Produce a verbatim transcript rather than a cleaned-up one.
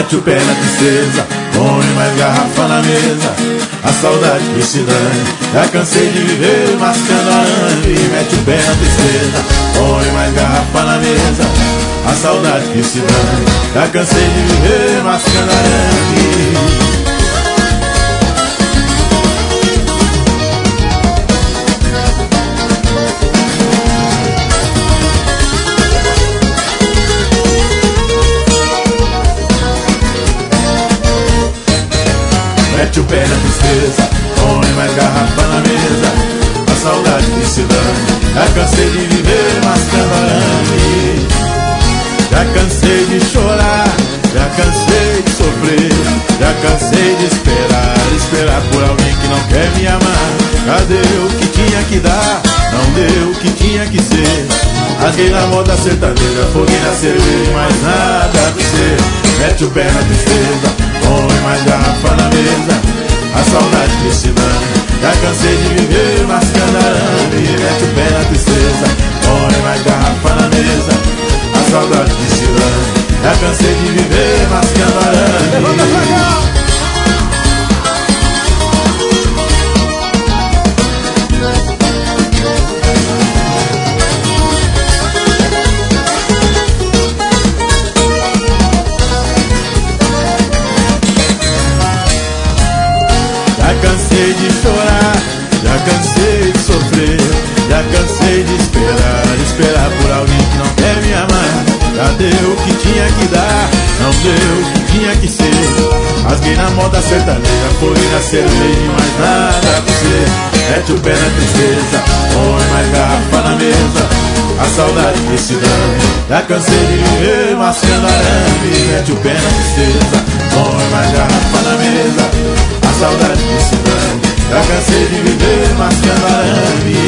mete o pé na tristeza, põe mais garrafa na mesa, a saudade que se dane. Já cansei de viver mascando arame. Mete o pé na tristeza, põe mais garrafa na mesa, a saudade que se dane. Já cansei de viver mascando arame. Mete o pé na tristeza, põe mais garrafa na mesa, a saudade que se dane. Já cansei de viver mascando arame. Já cansei de chorar, já cansei de sofrer, já cansei de esperar, esperar por alguém que não quer me amar. Já deu o que tinha que dar, não deu o que tinha que ser. Rasguei na moda sertaneja, foguei na cerveja e mais nada pra ser. Mete o pé na tristeza, põe mais garrafa na mesa, a saudade que se dane. Já cansei de viver mascando arame. Mete o pé na tristeza, põe mais garrafa na mesa, a saudade que se dane. Já cansei de viver mascando arame. Levanta pra cá! Já cansei de chorar, já cansei de sofrer, já cansei de esperar, esperar por alguém que não quer me amar. Já deu o que tinha que dar, não deu o que tinha que ser. Rasguei na moda sertaneja, foguei na cerveja e mais nada pra ser. Mete o pé na tristeza, põe mais garrafa na mesa, a saudade que se dane. Já cansei de viver mascando arame. Mete o pé na tristeza, põe mais garrafa na mesa, a saudade que se dane. Já cansei de viver mascando arame.